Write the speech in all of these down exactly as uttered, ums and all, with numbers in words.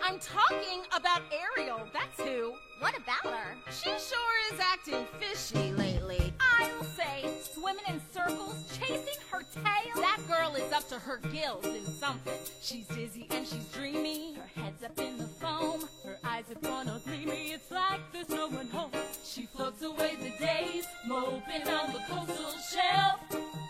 I'm talking about Ariel, that's who. What about her? She sure is acting fishy lately. I'll say, swimming in circles, chasing her tail. That girl is up to her gills in something. She's dizzy and she's dreamy. Her head's up in the foam, her eyes are gonna gleamy. It's like there's no one home. She floats away the days, moping on the coastal shelf.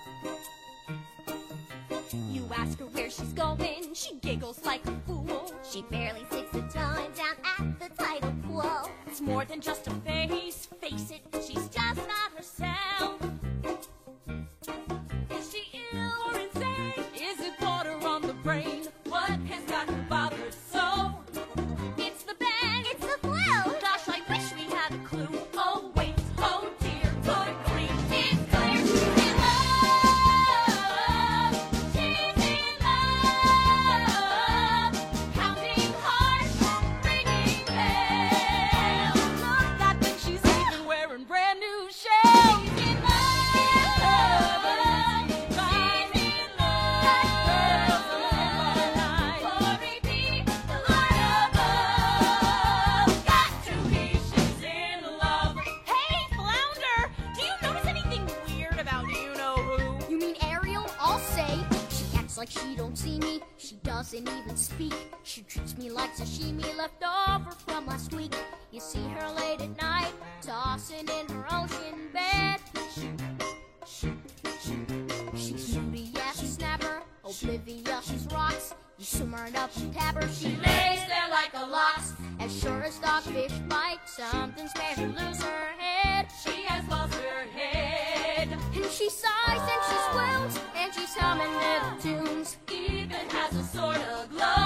You ask her where she's going, she giggles like a fool. She barely sticks a dime down at the tidal pool. It's more than just a face, face it, she's just not herself. Is she ill or insane? Is it water on the brain? What has got her bothered so? It's the bang, it's the flu. Gosh, I wish we had a clue. Oh wait, oh dear, good grief, it's clear she's in love. She's in love. Counting hearts, ringing bells. Look, I think she's even wearing brand new shells. She's in love. She's in love. Glory be the Lord above. Got to be, she's in love. Hey, Flounder, do you notice anything weird about you-know-who? You mean Ariel? I'll say. She acts like she don't see me. She doesn't even speak. She treats me like sashimi left over from last week. You see her late at night, tossing in her ocean bed. She's moody as a snapper, oblivious as rocks. You simmer it up and tap her, she lays there like a lox. As sure as dogfish bite, something's made her lose her head. She has lost her head. And she sighs and she squeals, and she's humming little tunes. Even has a sort of glow.